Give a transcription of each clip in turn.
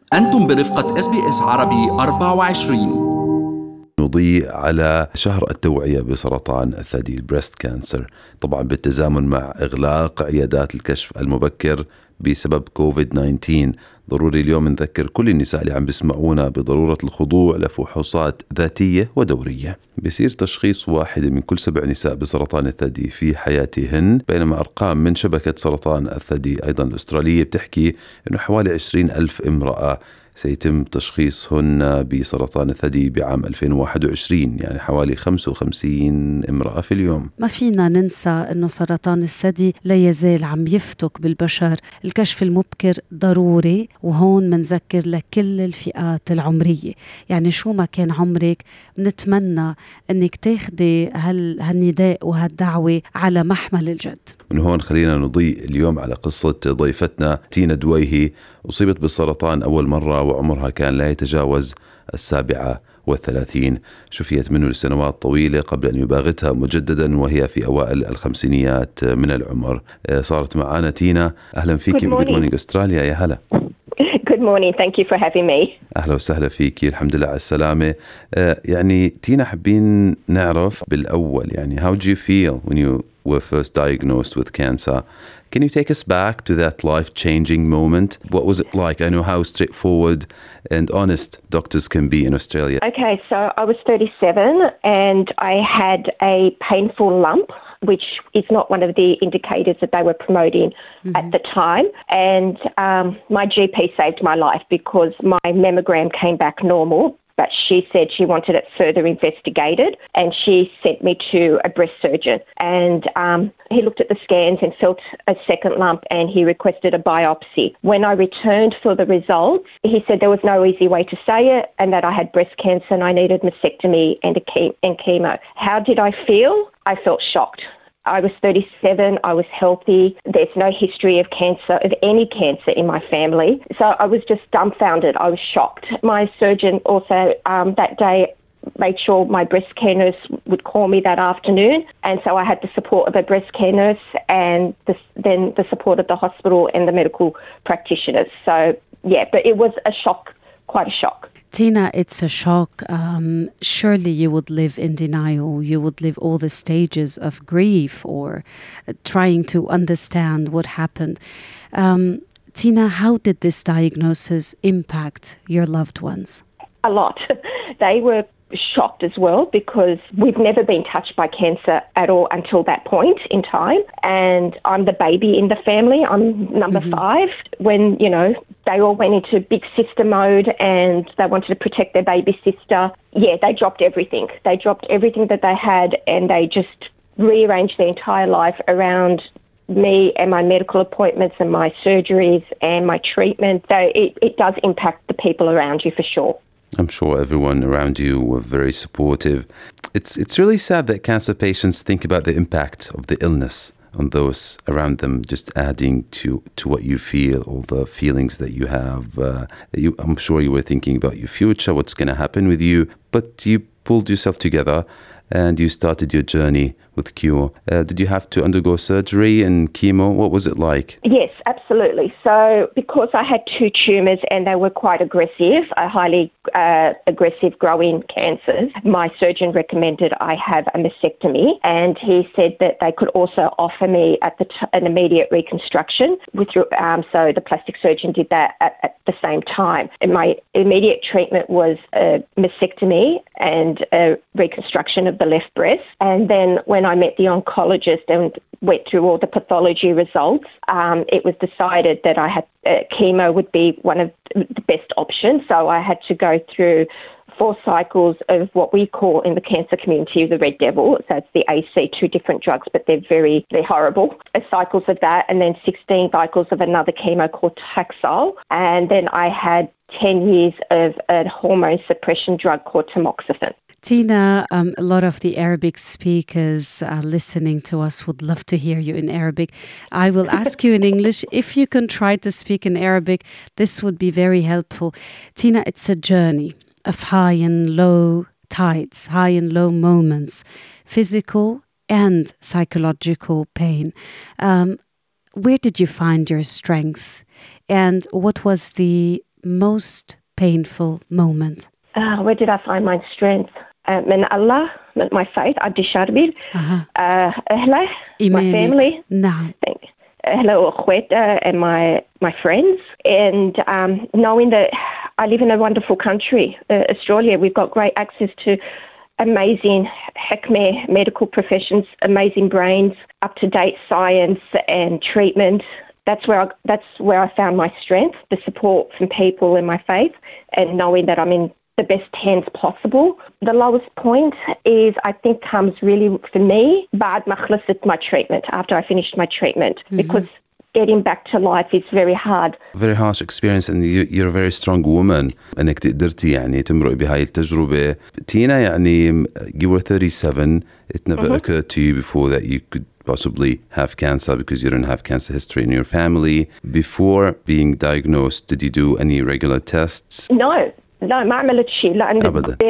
أنتم برفقة SBS عربي 24. نضيء على شهر التوعية بسرطان الثدي البريست كانسر، طبعا بالتزامن مع إغلاق عيادات الكشف المبكر بسبب كوفيد-19. ضروري اليوم نذكر كل النساء اللي عم بيسمعونا بضرورة الخضوع لفحوصات ذاتية ودورية. بيصير تشخيص واحد من كل 7 نساء بسرطان الثدي في حياتهن، بينما أرقام من شبكة سرطان الثدي أيضا الأسترالية بتحكي أنه حوالي 20,000 امرأة سيتم تشخيصهن بسرطان الثدي بعام 2021، يعني حوالي 55 امرأة في اليوم. ما فينا ننسى أنه سرطان الثدي لا يزال عم يفتك بالبشر. الكشف المبكر ضروري، وهون منذكر لكل الفئات العمرية، يعني شو ما كان عمرك بنتمنى أنك تاخدي هالنداء وهالدعوة على محمل الجد. من هون خلينا نضيء اليوم على قصة ضيفتنا تينا دويهي. أصيبت بالسرطان أول مرة وعمرها كان لا يتجاوز 37. شفيت منه لسنوات طويلة قبل أن يباغتها مجددا وهي في أوائل الخمسينيات من العمر. صارت معنا تينا. أهلا فيك بجود مورنينج أستراليا. يا هلا. Good morning. Thank you for having me. أهلا وسهلا فيك. الحمد لله على السلامة. يعني تينا حابين نعرف بالأول، يعني how did you feel when you were first diagnosed with cancer? Can you take us back to that life-changing moment? What was it like? I know how straightforward and honest doctors can be in Australia. Okay, so I was 37 and I had a painful lump, which is not one of the indicators that they were promoting at the time. And my GP saved my life because my mammogram came back normal, but she said she wanted it further investigated, and she sent me to a breast surgeon. And he looked at the scans and felt a second lump, and he requested a biopsy. When I returned for the results, he said there was no easy way to say it, and that I had breast cancer and I needed mastectomy and chemo. How did I feel? I felt shocked. I was 37, I was healthy, there's no history of cancer, of any cancer in my family. So I was just dumbfounded, I was shocked. My surgeon also that day made sure my breast care nurse would call me that afternoon, and so I had the support of a breast care nurse and then the support of the hospital and the medical practitioners. So yeah, but it was a shock, quite a shock. Tina, it's a shock. Surely you would live in denial. You would live all the stages of grief or trying to understand what happened. Tina, how did this diagnosis impact your loved ones? A lot. They were shocked as well because we've never been touched by cancer at all until that point in time. And I'm the baby in the family. I'm number 5. When, you know, they all went into big sister mode and they wanted to protect their baby sister. Yeah, they dropped everything. They dropped everything that they had and they just rearranged their entire life around me and my medical appointments and my surgeries and my treatment. So it does impact the people around you for sure. I'm sure everyone around you were very supportive. It's really sad that cancer patients think about the impact of the illness on those around them, just adding to what you feel, all the feelings that you have. I'm sure you were thinking about your future, what's going to happen with you, but you pulled yourself together and you started your journey with Cure. Did you have to undergo surgery and chemo? What was it like? Yes, absolutely. So because I had 2 tumours and they were quite aggressive, highly aggressive growing cancers, my surgeon recommended I have a mastectomy, and he said that they could also offer me an immediate reconstruction. So the plastic surgeon did that at the same time. And my immediate treatment was a mastectomy and a reconstruction of the left breast. And then when I met the oncologist and went through all the pathology results, it was decided that I had chemo would be one of the best options. So I had to go through 4 cycles of what we call in the cancer community the red devil. So it's the AC, 2 different drugs, but they're horrible. Cycles of that, and then 16 cycles of another chemo called Taxol. And then I had 10 years of a hormone suppression drug called tamoxifen. Tina, a lot of the Arabic speakers listening to us would love to hear you in Arabic. I will ask you in English. If you can try to speak in Arabic, this would be very helpful. Tina, it's a journey of high and low tides, high and low moments, physical and psychological pain. Where did you find your strength? And what was the most painful moment? Where did I find my strength? من Allah, my faith, عبد الشاربي, أهله, my family. نعم. أهله وأخوته and my friends. And knowing that I live in a wonderful country, Australia, we've got great access to amazing hekmeh, medical professions, amazing brains, up-to-date science and treatment. That's where I found my strength, the support from people in my faith, and knowing that I'm in the best hands possible. The lowest point is, I think, comes really for me بعد ما خلصت my treatment, after I finished my treatment, because getting back to life is very hard. Very harsh experience, and you're a very strong woman. انك قدرتي يعني تمرق بهاي التجربة. Tina, يعني you were 37. It never occurred to you before that you could possibly have cancer because you didn't have cancer history in your family. Before being diagnosed, did you do any regular tests? No, ما عملت شيء لأن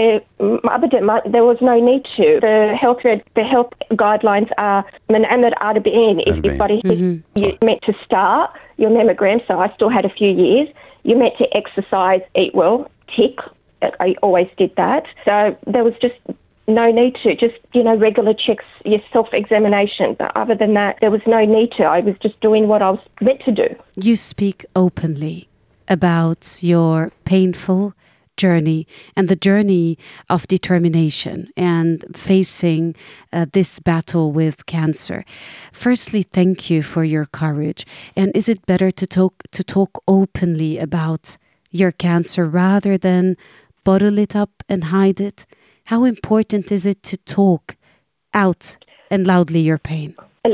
أبدا. there was no need to. The health guidelines are من عمر 40 if everybody you're meant to start your mammogram, so I still had a few years. You're meant to exercise, eat well, tick. I always did that. So there was just no need to, just, regular checks, your self-examination. But other than that, there was no need to. I was just doing what I was meant to do. You speak openly about your painful journey and the journey of determination and facing this battle with cancer. Firstly, thank you for your courage. And is it better to talk openly about your cancer rather than bottle it up and hide it? How important is it to talk out and loudly your pain?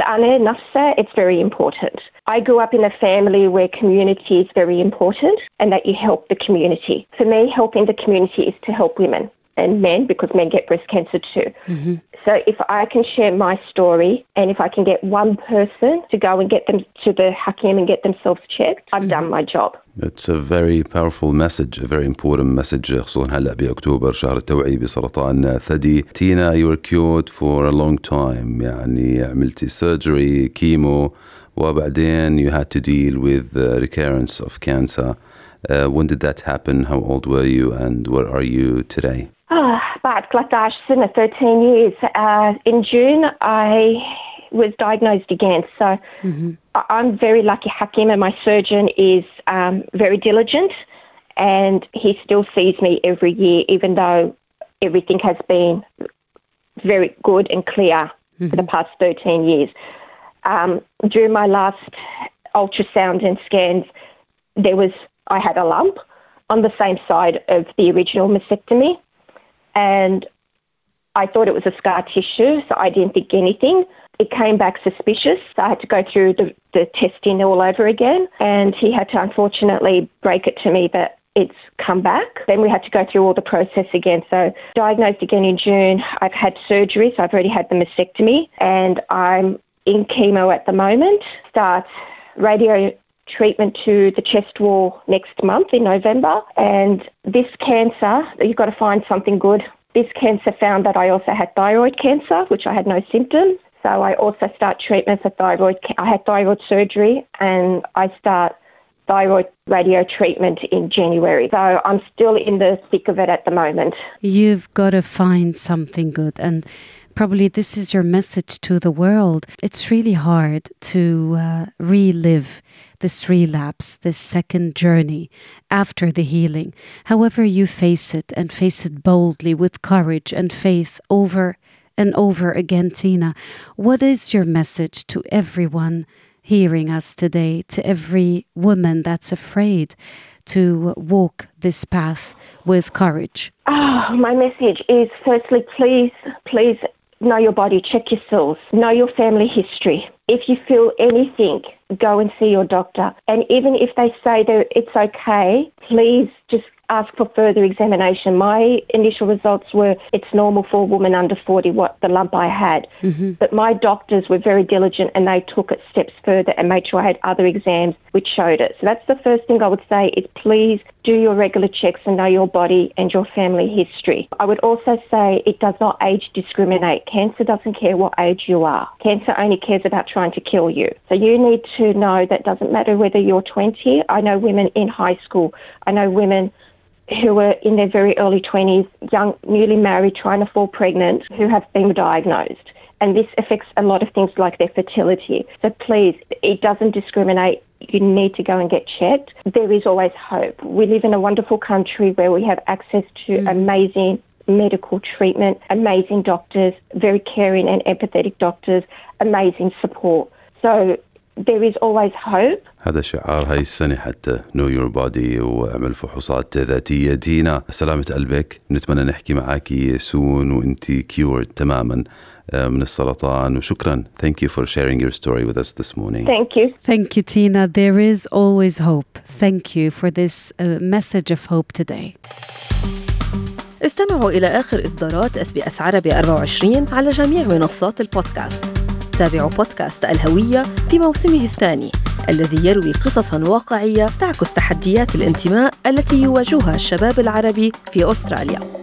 It's very important. I grew up in a family where community is very important and that you help the community. For me, helping the community is to help women and men, because men get breast cancer too. So if I can share my story, and if I can get one person to go and get them to the Hakim and get themselves checked, I've done my job. It's a very powerful message, a very important message, خصوصا هلأ بأكتوبر شهر التوعية بسرطان الثدي. Tina, you were cured for a long time. يعني عملتي surgery, chemo, وبعدين you had to deal with the recurrence of cancer. When did that happen? How old were you, and where are you today? بعد 13 سنة, 13 years. In June, I was diagnosed again. So I'm very lucky. Hakim, and my surgeon, is very diligent, and he still sees me every year, even though everything has been very good and clear for the past 13 years. During my last ultrasound and scans, I had a lump on the same side of the original mastectomy, and I thought it was a scar tissue, so I didn't think anything. It came back suspicious, so I had to go through the testing all over again, and he had to unfortunately break it to me that it's come back. Then we had to go through all the process again. So diagnosed again in June. I've had surgery, so I've already had the mastectomy, and I'm in chemo at the moment. Start radio treatment to the chest wall next month in November. And this cancer, you've got to find something good. This cancer found that I also had thyroid cancer, which I had no symptoms. So I also start treatment for thyroid. I had thyroid surgery, and I start thyroid radio treatment in January. So I'm still in the thick of it at the moment. You've got to find something good, and probably this is your message to the world. It's really hard to relive this relapse, this second journey after the healing. However, you face it, and face it boldly with courage and faith over and over again. Tina, what is your message to everyone hearing us today, to every woman that's afraid to walk this path with courage? My message is, firstly, please know your body, check yourselves, know your family history. If you feel anything, go and see your doctor. And even if they say that it's okay, please just ask for further examination. My initial results were it's normal for a woman under 40, what the lump I had. But my doctors were very diligent and they took it steps further and made sure I had other exams which showed it. So that's the first thing I would say is please do your regular checks and know your body and your family history. I would also say it does not age discriminate. Cancer doesn't care what age you are. Cancer only cares about trying to kill you. So you need to know that it doesn't matter whether you're 20. I know women in high school. I know women who were in their very early 20s, young, newly married, trying to fall pregnant, who have been diagnosed. And this affects a lot of things like their fertility. So please, it doesn't discriminate. You need to go and get checked. There is always hope. We live in a wonderful country where we have access to amazing medical treatment, amazing doctors, very caring and empathetic doctors, amazing support. So there is always hope. هذا شعار هاي السنة حتى know your body وعمل فحوصات ذاتية. دينا سلامة قلبك، نتمنى نحكي معاكي سون وانتي cured تماما من السرطان وشكرا. Thank you for sharing your story with us this morning. Thank you. Thank you, Tina. There is always hope. Thank you for this message of hope today. استمعوا إلى آخر إصدارات SBS عربي 24 على جميع منصات البودكاست. تابعوا بودكاست الهوية في موسمه الثاني الذي يروي قصصاً واقعية تعكس تحديات الانتماء التي يواجهها الشباب العربي في أستراليا.